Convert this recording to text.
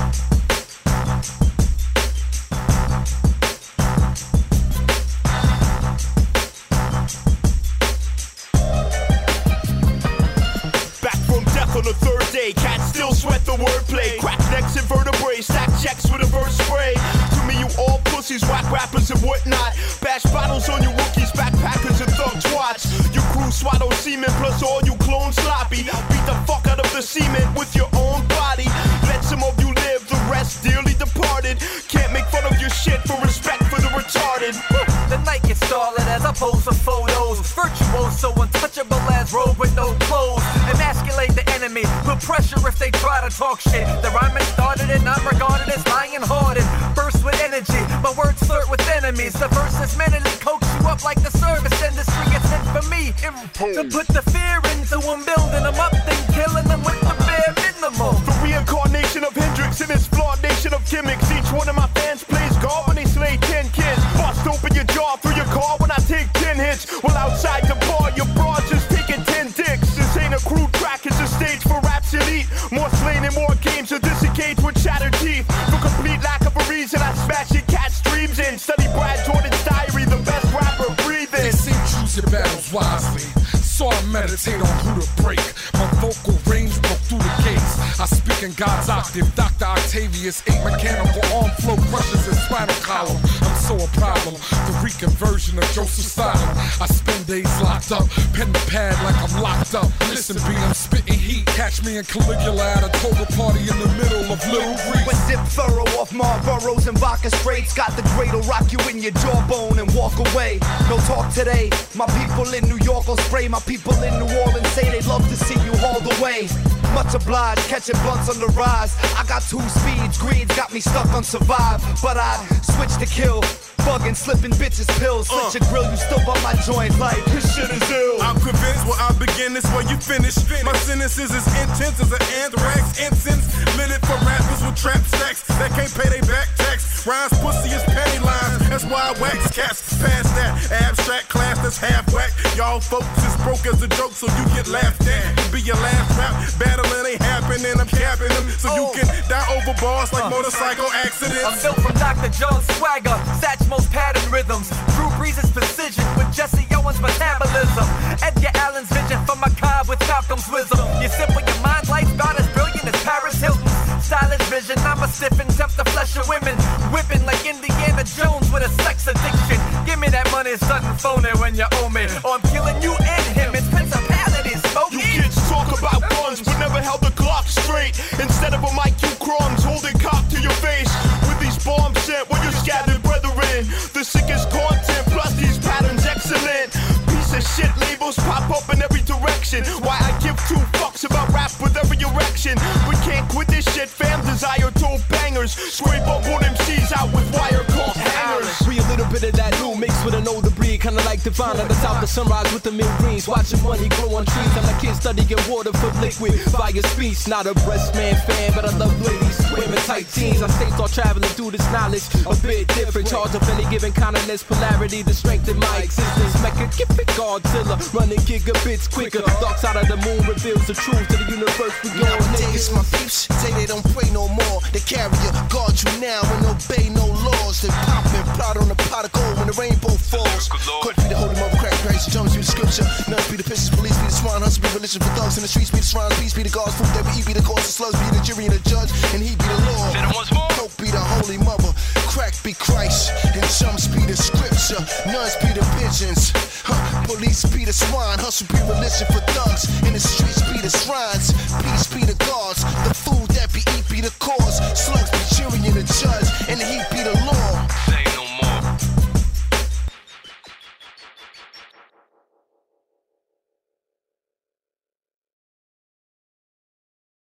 On the third day, cats still sweat the wordplay. Crack necks and vertebrae, stack checks with a verse spray. To me, you all pussies, whack rappers and whatnot. Bash bottles on you rookies, backpackers and thug twats. You crew swallow semen, plus all you clones sloppy. Beat the fuck out of the semen with your own body. Let some of you live, the rest dearly departed. Can't make fun of your shit for respect for the retarded. The night gets starlit as I pose for photos. Virtuoso, untouchable as robe with no clothes. Emasculate the enemy, put pressure if they try to talk shit. The rhyming started and not regarded as lying hearted. Burst with energy, my words flirt with enemies. The verses mentally coax you up like the service industry. It's meant for me to put the fear into them, building them up, then killing them with the bare minimum. The reincarnation of Hendrix in his flawed nation of gimmicks. Each one of my fans plays God when they slay 10 kids. Bust open your jaw through your car when I take 10 hits. While outside the bar, your broad just taking 10 dicks. This ain't a crude track, it's a stage for raps elite. More slain and more games to disengage with shattered teeth. For complete lack of a reason, I smash your cat's dreams in. Study Brad Jordan's diary, the best rapper breathing. They say choose your battles wisely, so I meditate on who to break. My vocal range broke through the gates. I speak in God's octave. Dr. Octavius, 8 mechanical arm flow crushes his spinal column. I'm so a problem, the Rican version of Joseph Stalin. I spend days locked up, pen to pad like I'm locked up. Listen, B, I'm spitting heat. Catch me in Caligula at a toga party in the middle of Little Greece. When dip furrow off Marlboros and vodka straights, got the great'll rock you in your jawbone and walk away. No talk today. My people in New York will spray. My people in New Orleans say they'd love to see you hauled away. Much obliged, catching blunts on the rise. I got 2 speeds, greeds got me stuck on survive. But I switch to kill, bugging, slipping bitches pills. Slit your grill, you still bump my joints like this shit is ill. I'm convinced where I begin is where you finish. My sentences is intense as an anthrax incense. Lit it for rappers with trap stacks that can't pay they back tax. Rhymes pussy is petty lines, that's why I wax cats. Past that abstract class that's half whack. Y'all folks is broke as a joke, so you get laughed at. It be your last rap, battling ain't happening. I'm capping them, so you can die over bars like motorcycle accidents. I'm built from Dr. John's swagger, Satchmo's pattern rhythms, Drew Brees' precision with Jesse Owens' metabolism, Edgar Allen's vision for Macabre with Malcolm's wisdom. You're simple, your mind life's about as brilliant as Paris Hilton. Stylish vision, I'm a stiff and tempt the flesh of women, whipping like Indiana Jones with a sex addiction. Give me that money, sudden phone it when you owe me, or I'm killing you and him. It's principalities, smoking. You kids talk about guns, but never held the Glock straight. Instead of a mic, you crumbs, holding cock to your face. With these bombs sent, when you're scattered brethren. The sickest content, plus these patterns excellent. Piece of shit labels pop up in every direction. Why I give 2 fucks about rap with every erection. We can't quit this shit, fam, desire dope bangers. Scrape up on MCs out with wire called hangers. We a little bit of that new mixed with an older breed, kinda like Divine on the south of sunrise with the mid greens. Watching money grow on trees, I'm a kid studying water for liquid. Fire speech, not a breast man fan, but I love ladies, women, tight teens. I stay start traveling through this knowledge, a bit different. Charge of any given continent's polarity to strengthen my existence. Mecca, give it Godzilla, running gigabits quicker. Dark side of the moon reveals the truth to the universe. We all niggas, my peeps, say they don't pray no more. They carry you, guard you now and obey no laws. They poppin', proud on the pot of gold when the rainbow falls. Court be the holy mother, crack, praise, drums be the scripture. Nuns be the pistols, police be the swine, hustle be religion for thugs in the streets be the shrines, beats be the gods, food that we eat be the cause, the slugs be the jury and the judge, and he be the Lord. Dope be the holy mother, crack be Christ, and chums be the scripture. Nuns be the pigeons, police be the swine, hustle be religion for thugs, in the streets be the shrines, peace be the gods, the